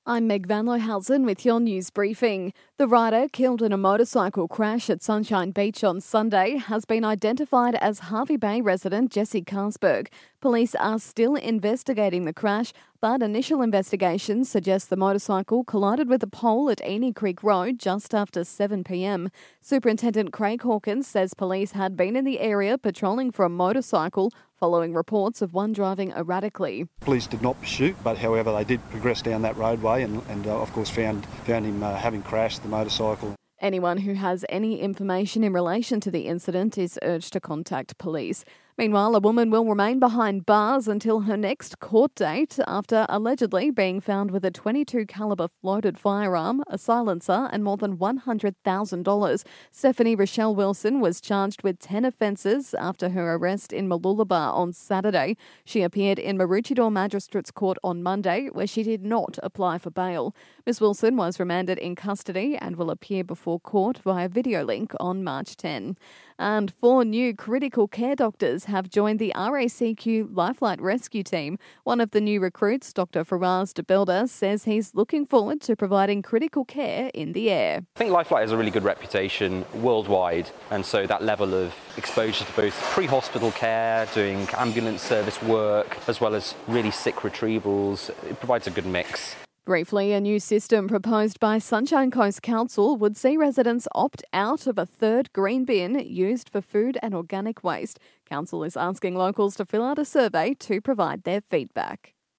I'm Meg Van Lohausen with your news briefing. The rider killed in a motorcycle crash at Sunshine Beach on Sunday has been identified as Hervey Bay resident Jesse Carlsberg. Police are still investigating the crash, but initial investigations suggest the motorcycle collided with a pole at Eni Creek Road just after 7 p.m. Superintendent Craig Hawkins says police had been in the area patrolling for a motorcycle following reports of one driving erratically. Police did not pursue, but however they did progress down that roadway and of course found him having crashed the motorcycle. Anyone who has any information in relation to the incident is urged to contact police. Meanwhile, a woman will remain behind bars until her next court date after allegedly being found with a .22 caliber floated firearm, a silencer and more than $100,000. Stephanie Rochelle Wilson was charged with 10 offences after her arrest in Mooloolaba on Saturday. She appeared in Maroochydore Magistrates Court on Monday, where she did not apply for bail. Ms Wilson was remanded in custody and will appear before court via video link on March 10. And 4 new critical care doctors have joined the RACQ Lifelight Rescue Team. One of the new recruits, Dr. Faraz De Builder, says he's looking forward to providing critical care in the air. I think Lifelight has a really good reputation worldwide, and so that level of exposure to both pre-hospital care, doing ambulance service work, as well as really sick retrievals, it provides a good mix. Briefly, a new system proposed by Sunshine Coast Council would see residents opt out of a third green bin used for food and organic waste. Council is asking locals to fill out a survey to provide their feedback.